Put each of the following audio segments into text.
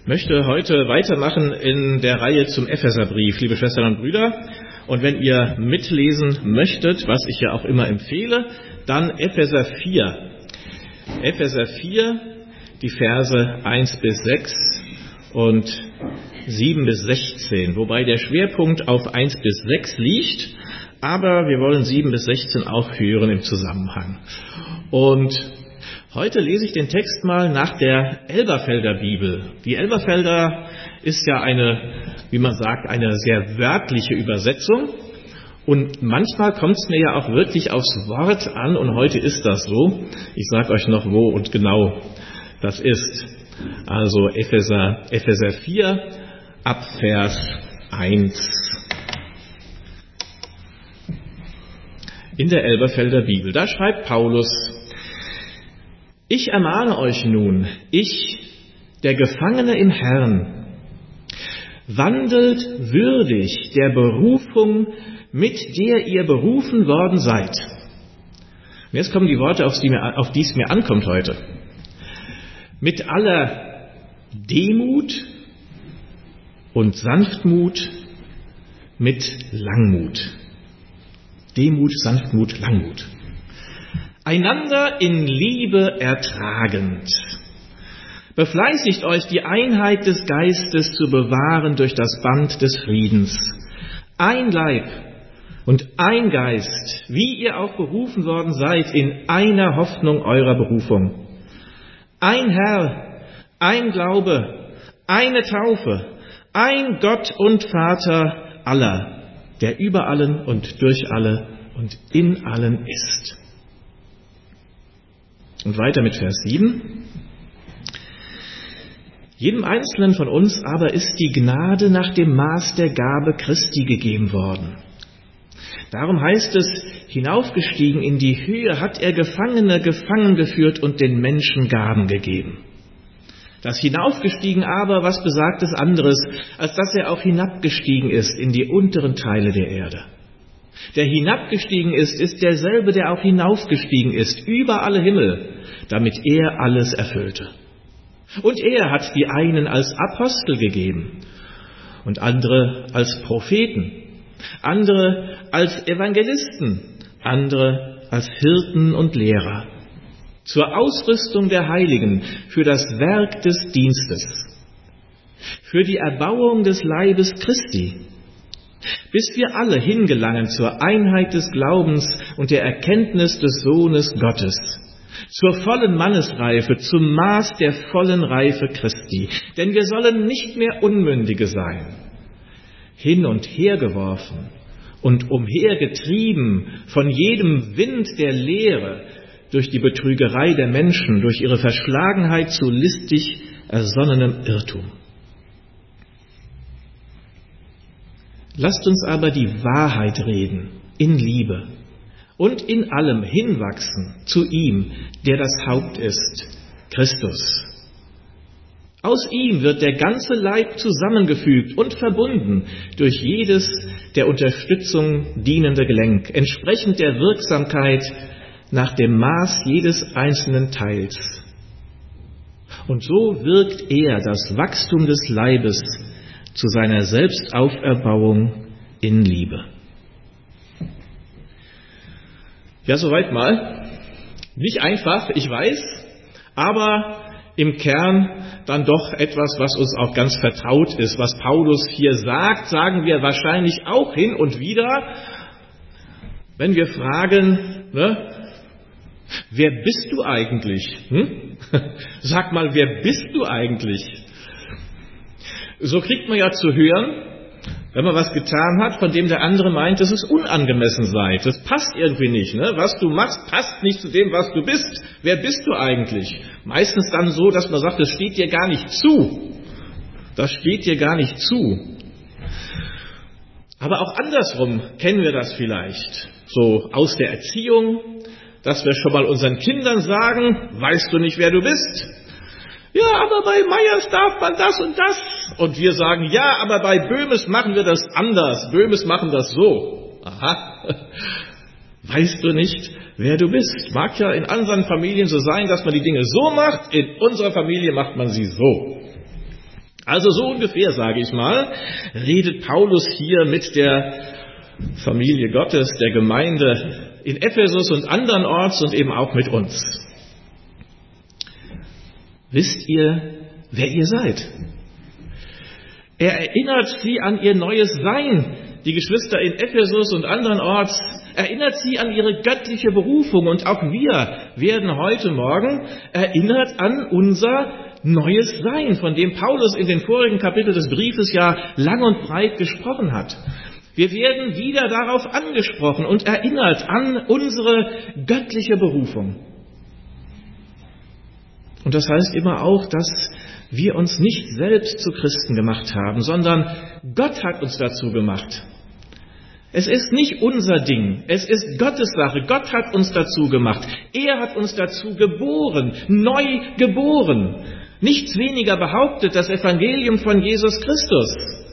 möchte heute weitermachen in der Reihe zum Epheserbrief, liebe Schwestern und Brüder. Und wenn ihr mitlesen möchtet, was ich ja auch immer empfehle, dann Epheser 4. Epheser 4, die Verse 1 bis 6 und 7 bis 16. Wobei der Schwerpunkt auf 1 bis 6 liegt, aber wir wollen 7 bis 16 auch hören im Zusammenhang. Und heute lese ich den Text mal nach der Elberfelder Bibel. Die Elberfelder ist ja wie man sagt, eine sehr wörtliche Übersetzung. Und manchmal kommt es mir ja auch wirklich aufs Wort an, und heute ist das so. Ich sage euch noch, wo und genau das ist. Also Epheser 4 ab Vers 1. In der Elberfelder Bibel, da schreibt Paulus: Ich ermahne euch nun, ich, der Gefangene im Herrn, wandelt würdig der Berufung, mit der ihr berufen worden seid. Und jetzt kommen die Worte, auf die es mir ankommt heute. Mit aller Demut und Sanftmut, mit Langmut. Demut, Sanftmut, Langmut. Einander in Liebe ertragend. Befleißigt euch, die Einheit des Geistes zu bewahren durch das Band des Friedens. Ein Leib und ein Geist, wie ihr auch berufen worden seid, in einer Hoffnung eurer Berufung. Ein Herr, ein Glaube, eine Taufe, ein Gott und Vater aller, der über allen und durch alle und in allen ist. Und weiter mit Vers 7. Jedem Einzelnen von uns aber ist die Gnade nach dem Maß der Gabe Christi gegeben worden. Darum heißt es, hinaufgestiegen in die Höhe hat er Gefangene gefangen geführt und den Menschen Gaben gegeben. Das hinaufgestiegen aber, was besagt es anderes, als dass er auch hinabgestiegen ist in die unteren Teile der Erde. Der hinabgestiegen ist derselbe, der auch hinaufgestiegen ist, über alle Himmel, damit er alles erfüllte. Und er hat die einen als Apostel gegeben und andere als Propheten, andere als Evangelisten, andere als Hirten und Lehrer, zur Ausrüstung der Heiligen, für das Werk des Dienstes, für die Erbauung des Leibes Christi, bis wir alle hingelangen zur Einheit des Glaubens und der Erkenntnis des Sohnes Gottes, zur vollen Mannesreife, zum Maß der vollen Reife Christi. Denn wir sollen nicht mehr Unmündige sein, hin und her geworfen und umhergetrieben von jedem Wind der Lehre, durch die Betrügerei der Menschen, durch ihre Verschlagenheit zu listig ersonnenem Irrtum. Lasst uns aber die Wahrheit reden in Liebe und in allem hinwachsen zu ihm, der das Haupt ist, Christus. Aus ihm wird der ganze Leib zusammengefügt und verbunden durch jedes der Unterstützung dienende Gelenk, entsprechend der Wirksamkeit nach dem Maß jedes einzelnen Teils. Und so wirkt er das Wachstum des Leibes zu seiner Selbstauferbauung in Liebe. Ja, soweit mal. Nicht einfach, ich weiß, aber im Kern dann doch etwas, was uns auch ganz vertraut ist. Was Paulus hier sagt, sagen wir wahrscheinlich auch hin und wieder, wenn wir fragen, wer bist du eigentlich? Sag mal, wer bist du eigentlich? So kriegt man ja zu hören, wenn man was getan hat, von dem der andere meint, dass es unangemessen sei. Das passt irgendwie nicht. Was du machst, passt nicht zu dem, was du bist. Wer bist du eigentlich? Meistens dann so, dass man sagt, das steht dir gar nicht zu. Das steht dir gar nicht zu. Aber auch andersrum kennen wir das vielleicht. So aus der Erziehung, dass wir schon mal unseren Kindern sagen, weißt du nicht, wer du bist? Ja, aber bei Meyers darf man das und das. Und wir sagen, ja, aber bei Böhmes machen wir das anders. Böhmes machen das so. Aha. Weißt du nicht, wer du bist? Mag ja in anderen Familien so sein, dass man die Dinge so macht. In unserer Familie macht man sie so. Also so ungefähr, sage ich mal, redet Paulus hier mit der Familie Gottes, der Gemeinde in Ephesus und andernorts und eben auch mit uns. Wisst ihr, wer ihr seid? Er erinnert sie an ihr neues Sein, die Geschwister in Ephesus und andernorts, erinnert sie an ihre göttliche Berufung, und auch wir werden heute Morgen erinnert an unser neues Sein, von dem Paulus in den vorigen Kapiteln des Briefes ja lang und breit gesprochen hat. Wir werden wieder darauf angesprochen und erinnert an unsere göttliche Berufung. Und das heißt immer auch, dass wir uns nicht selbst zu Christen gemacht haben, sondern Gott hat uns dazu gemacht. Es ist nicht unser Ding, es ist Gottes Sache. Gott hat uns dazu gemacht. Er hat uns dazu geboren, neu geboren. Nichts weniger behauptet das Evangelium von Jesus Christus.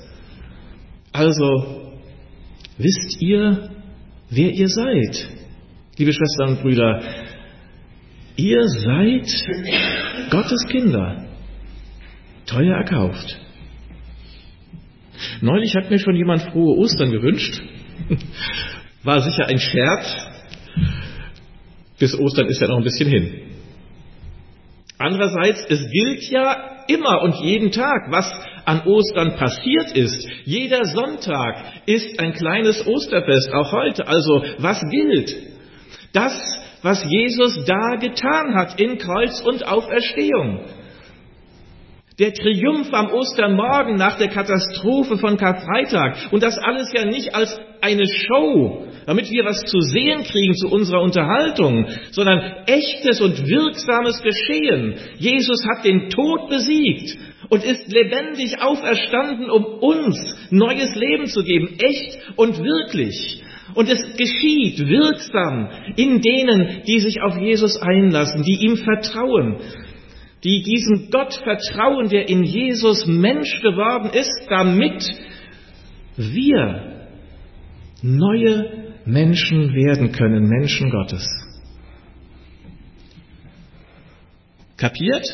Also, wisst ihr, wer ihr seid? Liebe Schwestern und Brüder, ihr seid Gottes Kinder, teuer erkauft. Neulich hat mir schon jemand frohe Ostern gewünscht. War sicher ein Scherz. Bis Ostern ist ja noch ein bisschen hin. Andererseits, es gilt ja immer und jeden Tag, was an Ostern passiert ist. Jeder Sonntag ist ein kleines Osterfest, auch heute. Also, was gilt? Das, was Jesus da getan hat in Kreuz und Auferstehung. Der Triumph am Ostermorgen nach der Katastrophe von Karfreitag. Und das alles ja nicht als eine Show, damit wir was zu sehen kriegen zu unserer Unterhaltung, sondern echtes und wirksames Geschehen. Jesus hat den Tod besiegt und ist lebendig auferstanden, um uns neues Leben zu geben, echt und wirklich. Und es geschieht wirksam in denen, die sich auf Jesus einlassen, die ihm vertrauen, die diesem Gott vertrauen, der in Jesus Mensch geworden ist, damit wir neue Menschen werden können, Menschen Gottes. Kapiert?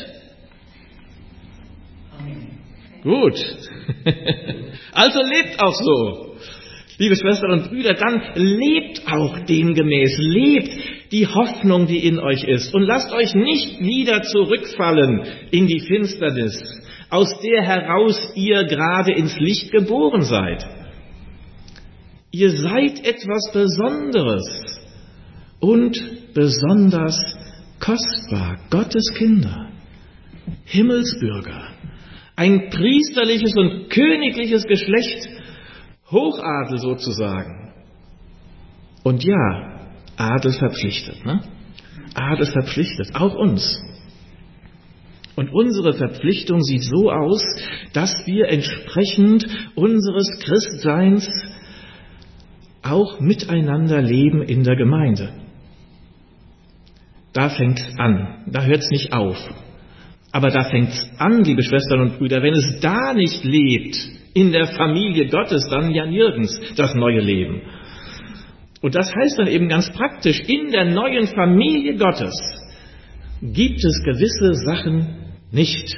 Gut. Also lebt auch so. Liebe Schwestern und Brüder, dann lebt auch demgemäß, lebt die Hoffnung, die in euch ist, und lasst euch nicht wieder zurückfallen in die Finsternis, aus der heraus ihr gerade ins Licht geboren seid. Ihr seid etwas Besonderes und besonders kostbar, Gottes Kinder, Himmelsbürger, ein priesterliches und königliches Geschlecht, Hochadel sozusagen. Und ja, Adel verpflichtet, ne? Adel verpflichtet, auch uns. Und unsere Verpflichtung sieht so aus, dass wir entsprechend unseres Christseins auch miteinander leben in der Gemeinde. Da fängt's an, da hört's nicht auf. Aber da fängt's an, liebe Schwestern und Brüder, wenn es da nicht lebt, in der Familie Gottes, dann ja nirgends das neue Leben. Und das heißt dann eben ganz praktisch, in der neuen Familie Gottes gibt es gewisse Sachen nicht.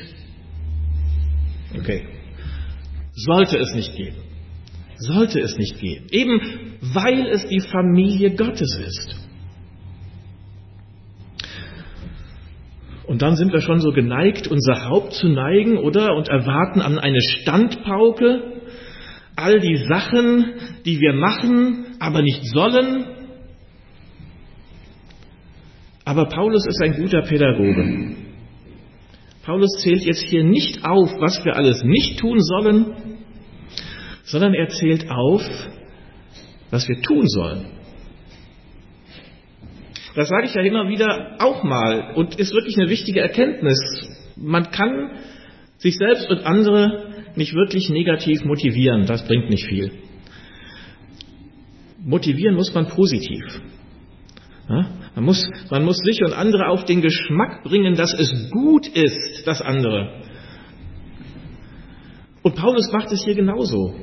Okay. Sollte es nicht geben. Sollte es nicht geben. Eben weil es die Familie Gottes ist. Und dann sind wir schon so geneigt, unser Haupt zu neigen, oder? Und erwarten an eine Standpauke all die Sachen, die wir machen, aber nicht sollen. Aber Paulus ist ein guter Pädagoge. Paulus zählt jetzt hier nicht auf, was wir alles nicht tun sollen, sondern er zählt auf, was wir tun sollen. Das sage ich ja immer wieder auch mal und ist wirklich eine wichtige Erkenntnis. Man kann sich selbst und andere nicht wirklich negativ motivieren. Das bringt nicht viel. Motivieren muss man positiv. Ja? Man muss sich und andere auf den Geschmack bringen, dass es gut ist, das andere. Und Paulus macht es hier genauso.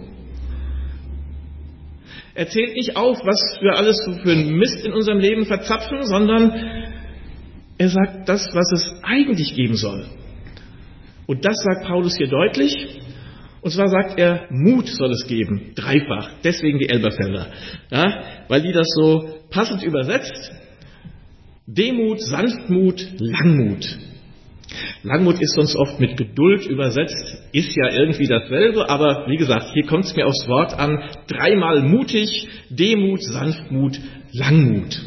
Er zählt nicht auf, was wir alles für einen Mist in unserem Leben verzapfen, sondern er sagt das, was es eigentlich geben soll. Und das sagt Paulus hier deutlich. Und zwar sagt er, Mut soll es geben, dreifach. Deswegen die Elberfelder. Ja, weil die das so passend übersetzt. Demut, Sanftmut, Langmut. Langmut ist sonst oft mit Geduld übersetzt, ist ja irgendwie dasselbe, aber wie gesagt, hier kommt es mir aufs Wort an, dreimal mutig, Demut, Sanftmut, Langmut.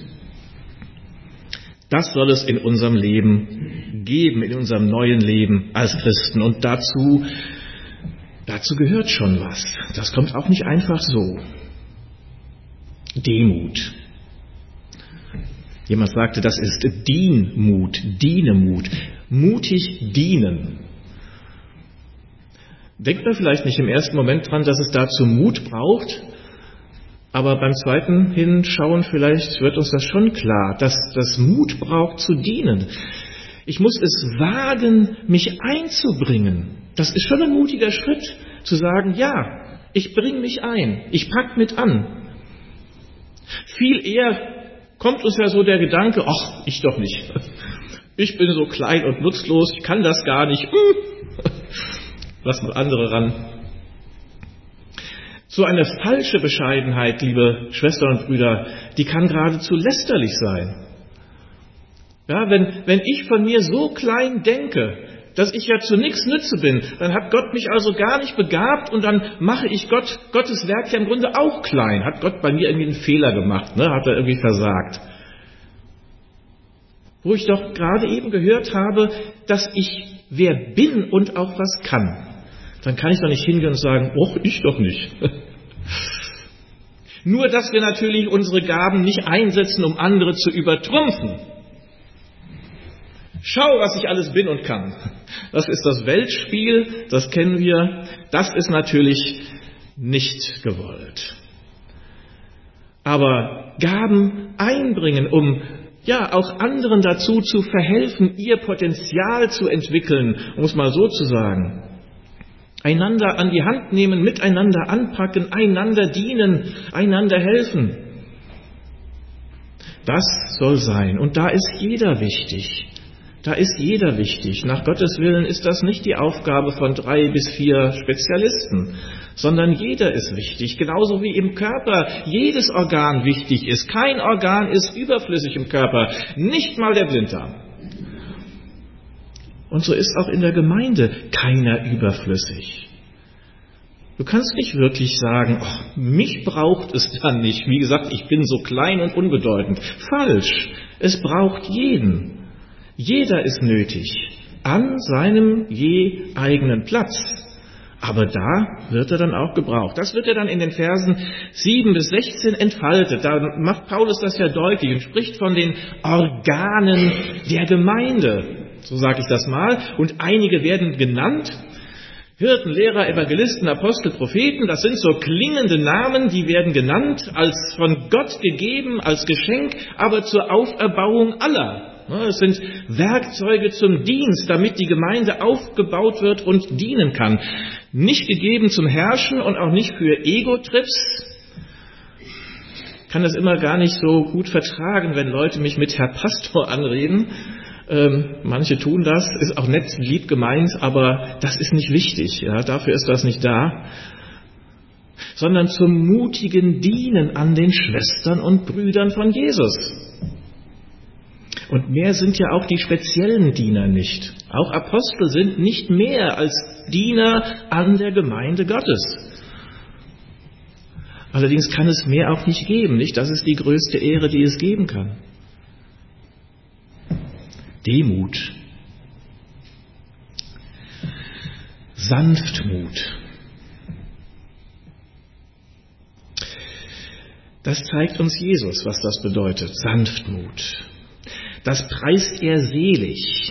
Das soll es in unserem Leben geben, in unserem neuen Leben als Christen. Und dazu gehört schon was. Das kommt auch nicht einfach so. Demut. Jemand sagte, das ist Dienmut, Dienemut. Mutig dienen. Denkt man vielleicht nicht im ersten Moment dran, dass es dazu Mut braucht, aber beim zweiten Hinschauen vielleicht wird uns das schon klar, dass das Mut braucht zu dienen. Ich muss es wagen, mich einzubringen. Das ist schon ein mutiger Schritt, zu sagen, ja, ich bringe mich ein, ich pack mit an. Viel eher kommt uns ja so der Gedanke, ach, ich doch nicht. Ich bin so klein und nutzlos, ich kann das gar nicht. Lass mal andere ran. So eine falsche Bescheidenheit, liebe Schwestern und Brüder, die kann geradezu lästerlich sein. Ja, wenn ich von mir so klein denke, dass ich ja zu nichts nütze bin, dann hat Gott mich also gar nicht begabt und dann mache ich Gottes Werk ja im Grunde auch klein. Hat Gott bei mir irgendwie einen Fehler gemacht, ne? Hat er irgendwie versagt. Wo ich doch gerade eben gehört habe, dass ich wer bin und auch was kann. Dann kann ich doch nicht hingehen und sagen, och, ich doch nicht. Nur, dass wir natürlich unsere Gaben nicht einsetzen, um andere zu übertrumpfen. Schau, was ich alles bin und kann. Das ist das Weltspiel, das kennen wir. Das ist natürlich nicht gewollt. Aber Gaben einbringen, um auch anderen dazu zu verhelfen, ihr Potenzial zu entwickeln, um es mal so zu sagen. Einander an die Hand nehmen, miteinander anpacken, einander dienen, einander helfen. Das soll sein. Und da ist jeder wichtig. Da ist jeder wichtig. Nach Gottes Willen ist das nicht die Aufgabe von 3 bis 4 Spezialisten, sondern jeder ist wichtig. Genauso wie im Körper jedes Organ wichtig ist. Kein Organ ist überflüssig im Körper. Nicht mal der Blinddarm. Und so ist auch in der Gemeinde keiner überflüssig. Du kannst nicht wirklich sagen, ach, mich braucht es dann nicht. Wie gesagt, ich bin so klein und unbedeutend. Falsch. Es braucht jeden. Jeder ist nötig. An seinem je eigenen Platz. Aber da wird er dann auch gebraucht. Das wird er dann in den Versen 7 bis 16 entfaltet. Da macht Paulus das ja deutlich und spricht von den Organen der Gemeinde. So sage ich das mal. Und einige werden genannt. Hirten, Lehrer, Evangelisten, Apostel, Propheten. Das sind so klingende Namen, die werden genannt, als von Gott gegeben, als Geschenk, aber zur Auferbauung aller. Es sind Werkzeuge zum Dienst, damit die Gemeinde aufgebaut wird und dienen kann. Nicht gegeben zum Herrschen und auch nicht für Ego-Trips. Ich kann das immer gar nicht so gut vertragen, wenn Leute mich mit Herr Pastor anreden. Manche tun das, ist auch nett, lieb gemeint, aber das ist nicht wichtig. Ja, dafür ist das nicht da. Sondern zum mutigen Dienen an den Schwestern und Brüdern von Jesus. Und mehr sind ja auch die speziellen Diener nicht. Auch Apostel sind nicht mehr als Diener an der Gemeinde Gottes. Allerdings kann es mehr auch nicht geben, nicht? Das ist die größte Ehre, die es geben kann. Demut. Sanftmut. Das zeigt uns Jesus, was das bedeutet. Sanftmut. Das preist er selig.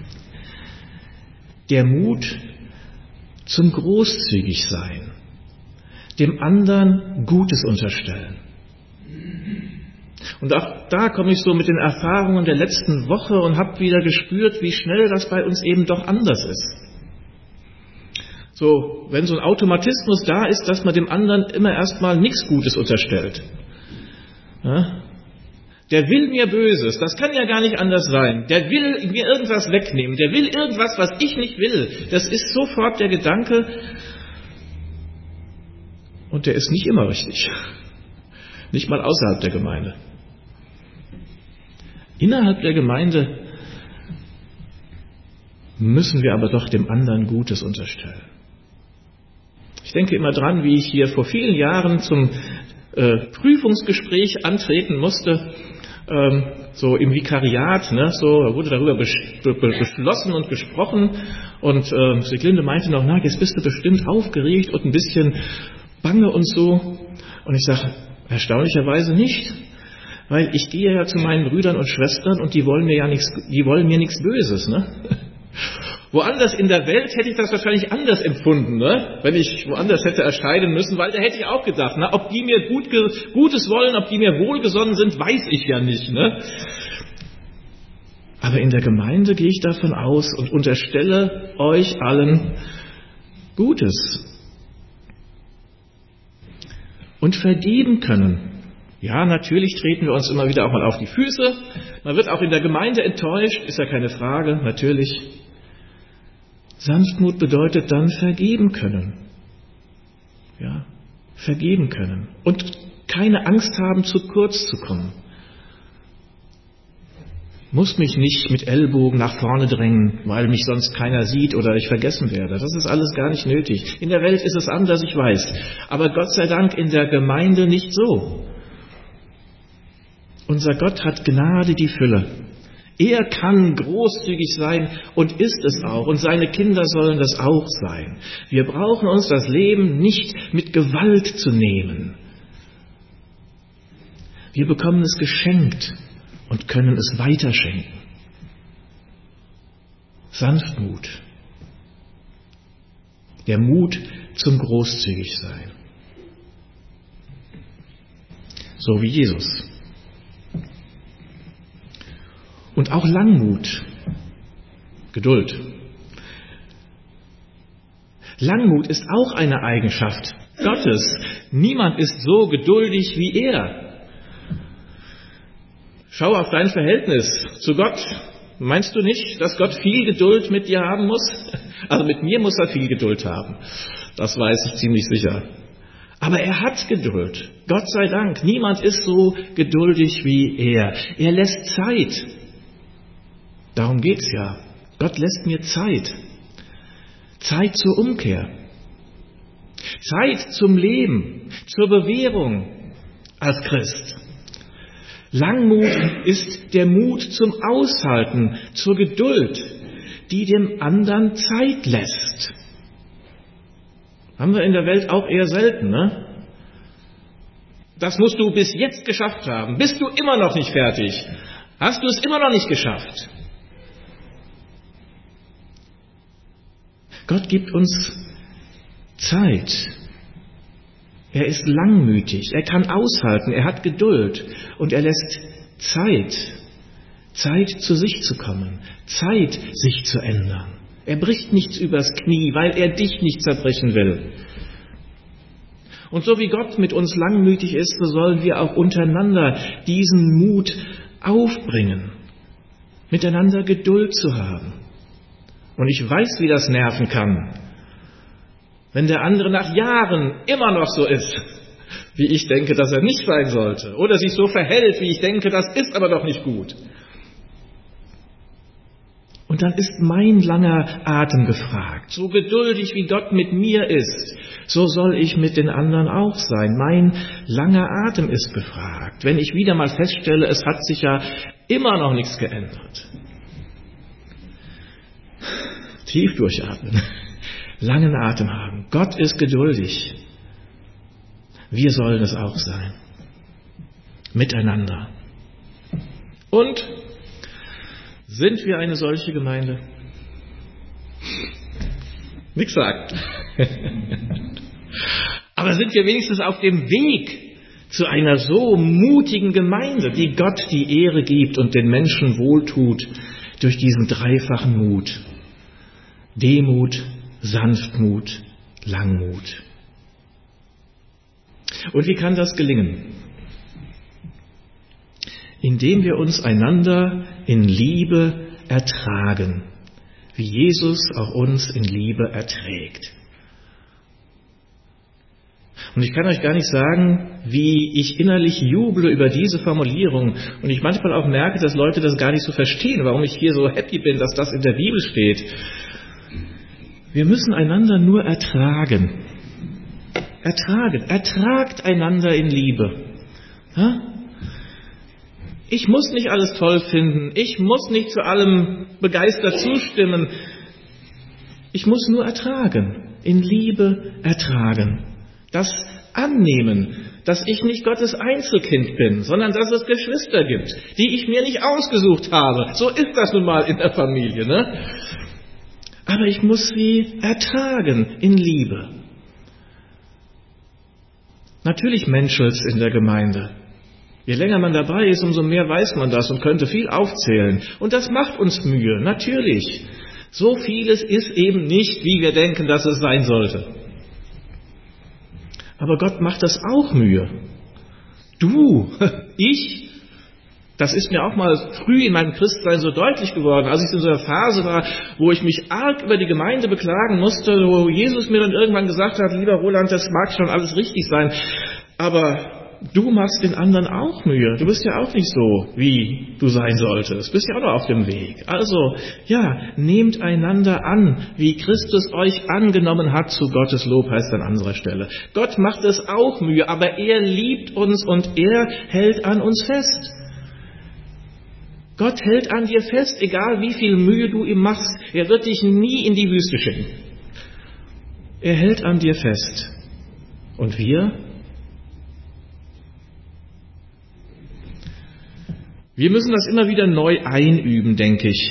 Der Mut zum Großzügigsein. Dem anderen Gutes unterstellen. Und auch da komme ich so mit den Erfahrungen der letzten Woche und habe wieder gespürt, wie schnell das bei uns eben doch anders ist. So, wenn so ein Automatismus da ist, dass man dem anderen immer erstmal nichts Gutes unterstellt. Ja? der will mir Böses, das kann ja gar nicht anders sein. Der will mir irgendwas wegnehmen, der will irgendwas, was ich nicht will. Das ist sofort der Gedanke und der ist nicht immer richtig. Nicht mal außerhalb der Gemeinde. Innerhalb der Gemeinde müssen wir aber doch dem anderen Gutes unterstellen. Ich denke immer dran, wie ich hier vor vielen Jahren zum Prüfungsgespräch antreten musste, so im Vikariat, ne, so wurde darüber beschlossen und gesprochen und Sieglinde meinte noch, na, jetzt bist du bestimmt aufgeregt und ein bisschen bange und so. Und ich sage, erstaunlicherweise nicht, weil ich gehe ja zu meinen Brüdern und Schwestern und die wollen mir nichts Böses, ne? Woanders in der Welt hätte ich das wahrscheinlich anders empfunden, ne? Wenn ich woanders hätte erscheinen müssen, weil da hätte ich auch gedacht, na, ob die mir Gutes wollen, ob die mir wohlgesonnen sind, weiß ich ja nicht, ne? Aber in der Gemeinde gehe ich davon aus und unterstelle euch allen Gutes. Und vergeben können. Ja, natürlich treten wir uns immer wieder auch mal auf die Füße. Man wird auch in der Gemeinde enttäuscht, ist ja keine Frage, natürlich. Sanftmut bedeutet dann vergeben können. Ja, vergeben können. Und keine Angst haben, zu kurz zu kommen. Muss mich nicht mit Ellbogen nach vorne drängen, weil mich sonst keiner sieht oder ich vergessen werde. Das ist alles gar nicht nötig. In der Welt ist es anders, ich weiß. Aber Gott sei Dank in der Gemeinde nicht so. Unser Gott hat Gnade die Fülle. Er kann großzügig sein und ist es auch. Und seine Kinder sollen das auch sein. Wir brauchen uns das Leben nicht mit Gewalt zu nehmen. Wir bekommen es geschenkt und können es weiterschenken. Sanftmut. Der Mut zum Großzügigsein. So wie Jesus. Und auch Langmut. Geduld. Langmut ist auch eine Eigenschaft Gottes. Niemand ist so geduldig wie er. Schau auf dein Verhältnis zu Gott. Meinst du nicht, dass Gott viel Geduld mit dir haben muss? Also mit mir muss er viel Geduld haben. Das weiß ich ziemlich sicher. Aber er hat Geduld. Gott sei Dank. Niemand ist so geduldig wie er. Er lässt Zeit. Darum geht's ja. Gott lässt mir Zeit. Zeit zur Umkehr. Zeit zum Leben, zur Bewährung als Christ. Langmut ist der Mut zum Aushalten, zur Geduld, die dem anderen Zeit lässt. Haben wir in der Welt auch eher selten, ne? Das musst du bis jetzt geschafft haben. Bist du immer noch nicht fertig? Hast du es immer noch nicht geschafft? Gott gibt uns Zeit. Er ist langmütig, er kann aushalten, er hat Geduld und er lässt Zeit zu sich zu kommen, Zeit sich zu ändern. Er bricht nichts übers Knie, weil er dich nicht zerbrechen will. Und so wie Gott mit uns langmütig ist, so sollen wir auch untereinander diesen Mut aufbringen, miteinander Geduld zu haben. Und ich weiß, wie das nerven kann, wenn der andere nach Jahren immer noch so ist, wie ich denke, dass er nicht sein sollte. Oder sich so verhält, wie ich denke, das ist aber doch nicht gut. Und dann ist mein langer Atem gefragt. So geduldig wie Gott mit mir ist, so soll ich mit den anderen auch sein. Mein langer Atem ist gefragt. Wenn ich wieder mal feststelle, es hat sich ja immer noch nichts geändert. Tief durchatmen. Langen Atem haben. Gott ist geduldig. Wir sollen es auch sein. Miteinander. Und sind wir eine solche Gemeinde? Nix sagt. Aber sind wir wenigstens auf dem Weg zu einer so mutigen Gemeinde, die Gott die Ehre gibt und den Menschen wohltut durch diesen dreifachen Mut? Demut, Sanftmut, Langmut. Und wie kann das gelingen? indem wir uns einander in Liebe ertragen, wie Jesus auch uns in Liebe erträgt. Und ich kann euch gar nicht sagen, wie ich innerlich juble über diese Formulierung und ich manchmal auch merke, dass Leute das gar nicht so verstehen, warum ich hier so happy bin, dass das in der Bibel steht. Wir müssen einander nur ertragen. Ertragt einander in Liebe. Ja? Ich muss nicht alles toll finden, ich muss nicht zu allem begeistert zustimmen. Ich muss nur ertragen, in Liebe ertragen. Das annehmen, dass ich nicht Gottes Einzelkind bin, sondern dass es Geschwister gibt, die ich mir nicht ausgesucht habe. So ist das nun mal in der Familie, ne? Aber ich muss sie ertragen in Liebe. Natürlich menschelt's in der Gemeinde. Je länger man dabei ist, umso mehr weiß man das und könnte viel aufzählen. Und das macht uns Mühe, natürlich. So vieles ist eben nicht, wie wir denken, dass es sein sollte. Aber Gott macht das auch Mühe. Du, ich, das ist mir auch mal früh in meinem Christsein so deutlich geworden, als ich in so einer Phase war, wo ich mich arg über die Gemeinde beklagen musste, wo Jesus mir dann irgendwann gesagt hat, lieber Roland, das mag schon alles richtig sein, aber du machst den anderen auch Mühe. Du bist ja auch nicht so, wie du sein solltest. Du bist ja auch noch auf dem Weg. Also, ja, nehmt einander an, wie Christus euch angenommen hat, zu Gottes Lob heißt an anderer Stelle. Gott macht es auch Mühe, aber er liebt uns und er hält an uns fest. Gott hält an dir fest, egal wie viel Mühe du ihm machst. Er wird dich nie in die Wüste schicken. Er hält an dir fest. Und wir? Wir müssen das immer wieder neu einüben, denke ich.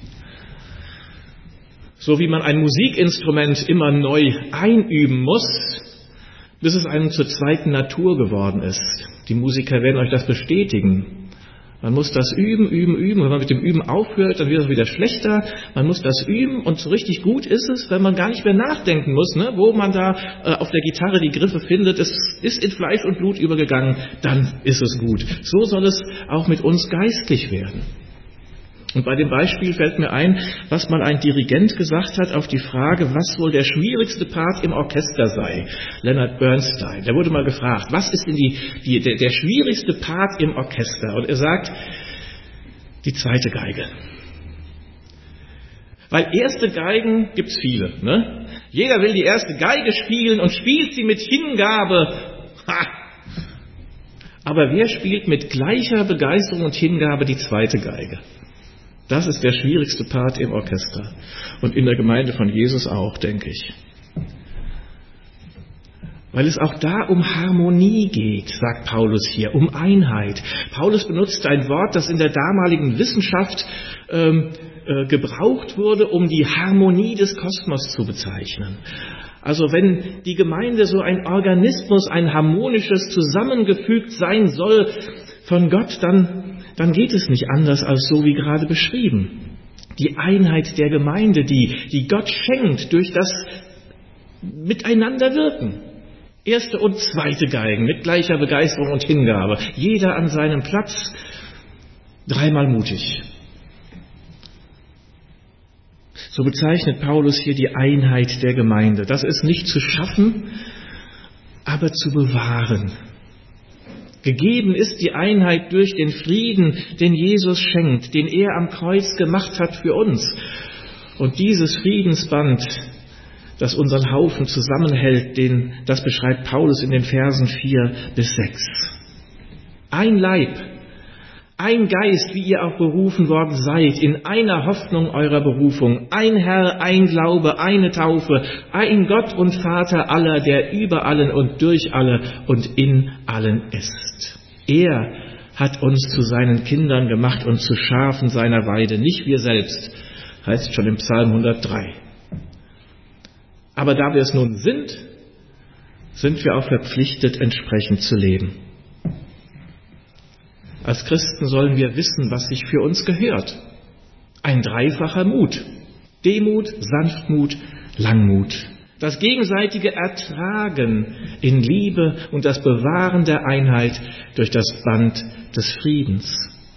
So wie man ein Musikinstrument immer neu einüben muss, bis es einem zur zweiten Natur geworden ist. Die Musiker werden euch das bestätigen. Man muss das üben. Wenn man mit dem Üben aufhört, dann wird es wieder schlechter. Man muss das üben und so richtig gut ist es, wenn man gar nicht mehr nachdenken muss, ne, wo man da auf der Gitarre die Griffe findet. Es ist in Fleisch und Blut übergegangen, dann ist es gut. So soll es auch mit uns geistlich werden. Und bei dem Beispiel fällt mir ein, was mal ein Dirigent gesagt hat auf die Frage, was wohl der schwierigste Part im Orchester sei. Leonard Bernstein, der wurde mal gefragt, was ist denn der schwierigste Part im Orchester? Und er sagt, die zweite Geige. Weil erste Geigen gibt's viele, ne? Jeder will die erste Geige spielen und spielt sie mit Hingabe. Ha! Aber wer spielt mit gleicher Begeisterung und Hingabe die zweite Geige? Das ist der schwierigste Part im Orchester und in der Gemeinde von Jesus auch, denke ich. Weil es auch da um Harmonie geht, sagt Paulus hier, um Einheit. Paulus benutzt ein Wort, das in der damaligen Wissenschaft gebraucht wurde, um die Harmonie des Kosmos zu bezeichnen. Also wenn die Gemeinde so ein Organismus, ein harmonisches, zusammengefügt sein soll von Gott, dann geht es nicht anders als so wie gerade beschrieben. Die Einheit der Gemeinde, die Gott schenkt durch das Miteinanderwirken. Erste und zweite Geigen mit gleicher Begeisterung und Hingabe. Jeder an seinem Platz, dreimal mutig. So bezeichnet Paulus hier die Einheit der Gemeinde. Das ist nicht zu schaffen, aber zu bewahren. Gegeben ist die Einheit durch den Frieden, den Jesus schenkt, den er am Kreuz gemacht hat für uns. Und dieses Friedensband, das unseren Haufen zusammenhält, das beschreibt Paulus in den Versen 4 bis 6. Ein Leib, ein Geist, wie ihr auch berufen worden seid, in einer Hoffnung eurer Berufung, ein Herr, ein Glaube, eine Taufe, ein Gott und Vater aller, der über allen und durch alle und in allen ist. Er hat uns zu seinen Kindern gemacht und zu Schafen seiner Weide, nicht wir selbst, heißt schon im Psalm 103. Aber da wir es nun sind wir auch verpflichtet, entsprechend zu leben. Als Christen sollen wir wissen, was sich für uns gehört. Ein dreifacher Mut. Demut, Sanftmut, Langmut. Das gegenseitige Ertragen in Liebe und das Bewahren der Einheit durch das Band des Friedens.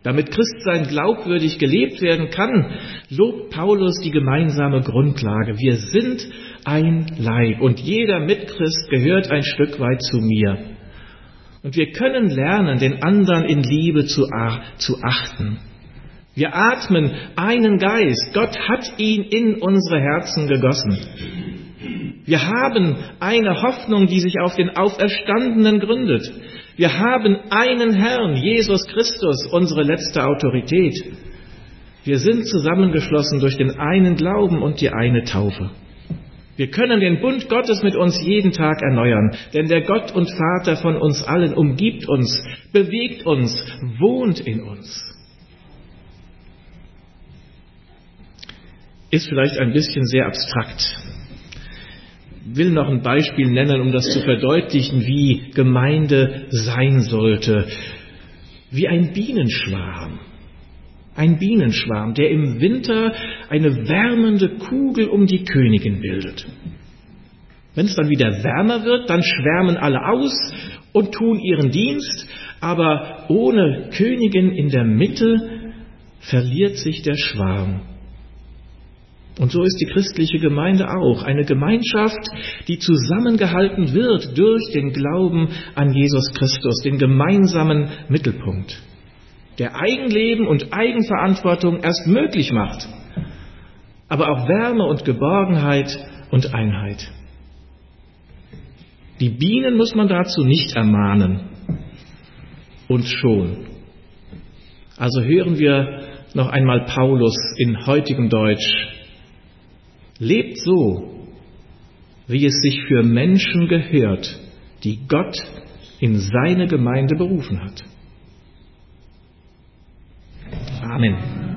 damit Christsein glaubwürdig gelebt werden kann, lobt Paulus die gemeinsame Grundlage. Wir sind ein Leib und jeder Mitchrist gehört ein Stück weit zu mir. Und wir können lernen, den anderen in Liebe zu achten. Wir atmen einen Geist. Gott hat ihn in unsere Herzen gegossen. Wir haben eine Hoffnung, die sich auf den Auferstandenen gründet. Wir haben einen Herrn, Jesus Christus, unsere letzte Autorität. Wir sind zusammengeschlossen durch den einen Glauben und die eine Taufe. Wir können den Bund Gottes mit uns jeden Tag erneuern, denn der Gott und Vater von uns allen umgibt uns, bewegt uns, wohnt in uns. Ist vielleicht ein bisschen sehr abstrakt. Ich will noch ein Beispiel nennen, um das zu verdeutlichen, wie Gemeinde sein sollte. Wie ein Bienenschwarm. Ein Bienenschwarm, der im Winter eine wärmende Kugel um die Königin bildet. Wenn es dann wieder wärmer wird, dann schwärmen alle aus und tun ihren Dienst, aber ohne Königin in der Mitte verliert sich der Schwarm. Und so ist die christliche Gemeinde auch eine Gemeinschaft, die zusammengehalten wird durch den Glauben an Jesus Christus, den gemeinsamen Mittelpunkt, der Eigenleben und Eigenverantwortung erst möglich macht, aber auch Wärme und Geborgenheit und Einheit. Die Bienen muss man dazu nicht ermahnen. Und schon. Also hören wir noch einmal Paulus in heutigem Deutsch. Lebt so, wie es sich für Menschen gehört, die Gott in seine Gemeinde berufen hat. Amen.